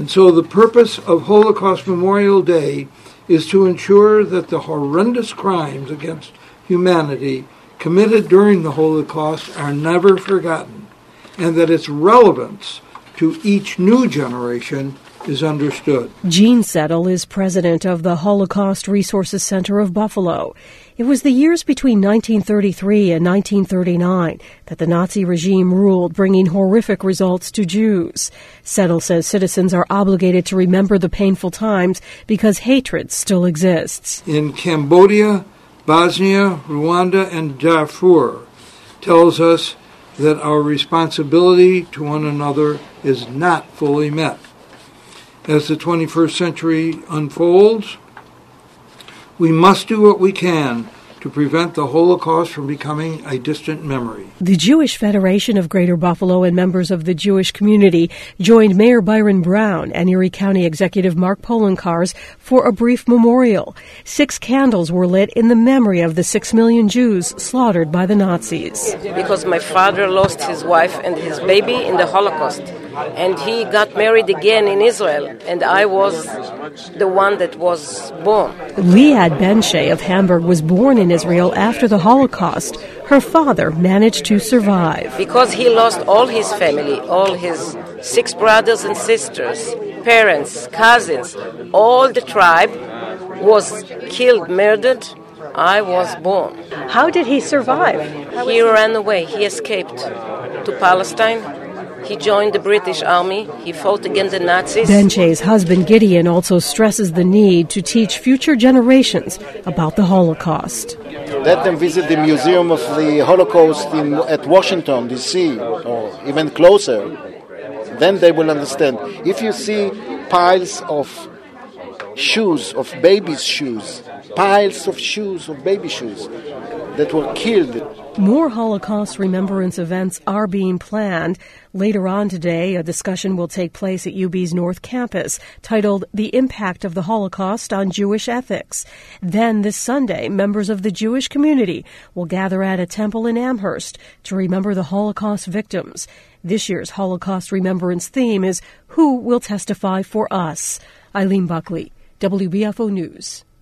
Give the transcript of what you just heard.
And so the purpose of Holocaust Memorial Day is to ensure that the horrendous crimes against humanity committed during the Holocaust are never forgotten, and that its relevance to each new generation is understood. Gene Settle is president of the Holocaust Resources Center of Buffalo. It was the years between 1933 and 1939 that the Nazi regime ruled, bringing horrific results to Jews. Settle says citizens are obligated to remember the painful times because hatred still exists. In Cambodia, Bosnia, Rwanda, and Darfur tells us that our responsibility to one another is not fully met. As the 21st century unfolds, we must do what we can to prevent the Holocaust from becoming a distant memory. The Jewish Federation of Greater Buffalo and members of the Jewish community joined Mayor Byron Brown and Erie County Executive Mark Poloncarz for a brief memorial. 6 candles were lit in the memory of the 6 million Jews slaughtered by the Nazis. Because my father lost his wife and his baby in the Holocaust, and he got married again in Israel, and I was the one that was born. Liad Ben-Shea of Hamburg was born in Israel after the Holocaust. Her father managed to survive. Because he lost all his family, all his 6 brothers and sisters, parents, cousins, all the tribe was killed, murdered. I was born. How did he survive? He ran away. He escaped to Palestine. He joined the British Army. He fought against the Nazis. Ben-Shea's husband Gideon also stresses the need to teach future generations about the Holocaust. Let them visit the Museum of the Holocaust at Washington, D.C., or even closer. Then they will understand. If you see piles of shoes, of babies' shoes, piles of shoes, of baby shoes that were killed. More Holocaust remembrance events are being planned. Later on today, a discussion will take place at UB's North Campus titled The Impact of the Holocaust on Jewish Ethics. Then this Sunday, members of the Jewish community will gather at a temple in Amherst to remember the Holocaust victims. This year's Holocaust remembrance theme is Who Will Testify for Us? Eileen Buckley, WBFO News.